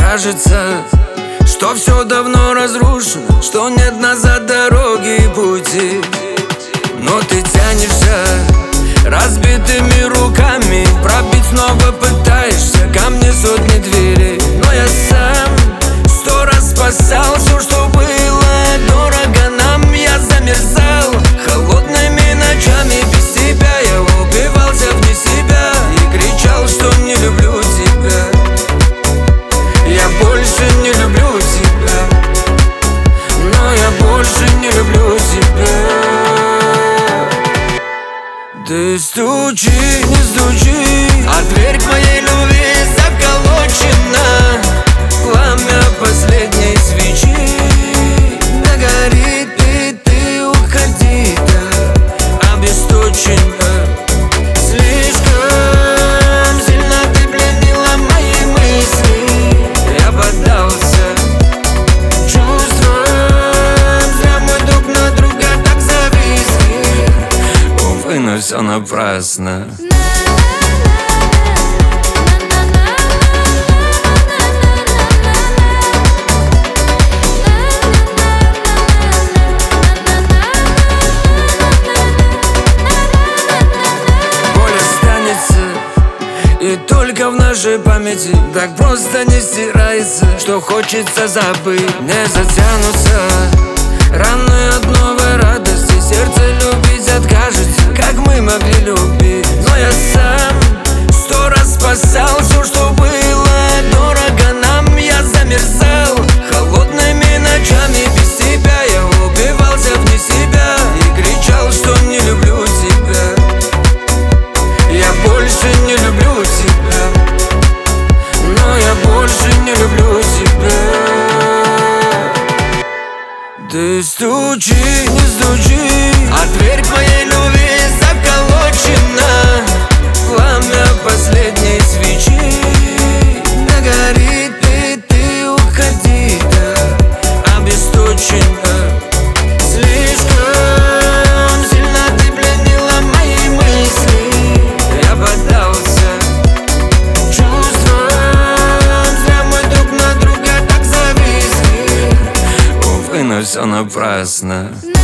кажется, что все давно разрушено, что нет назад дороги и пути. Но ты тянешься разбитыми руками, пробить снова пытаешься ко мне сотни дверей. Но я сам 100 раз спасал все, что было дорого нам. Я замерзал холодными ночами, без тебя я убивался вне себя и кричал, что не люблю тебя. Я больше не люблю тебя, но я больше не люблю тебя. Ты стучи, не стучи, а дверь к моей любви заколочена. Пламя последней свечи догорит, и ты уходи, да, обесточена. Слишком сильно ты пленила мои мысли. Я поддался чувствам, зря мы друг на друга так зависли. Увы, но все напрасно. И только в нашей памяти так просто не стирается, что хочется забыть. Не затянутся раны от новой радости, сердце любить откажется, как мы могли любить. Но я сам 100 раз спасал все, что было дорого нам. Я замерзал холодными ночами, без тебя я убивался вне себя и кричал, что не люблю тебя. Я больше не люблю тебя, но я больше не люблю тебя. Ты стучи, не стучи, а дверь к моей любви заколочена. Пламя последней свечи догорит, и ты уходи, да, обесточена. Но все напрасно.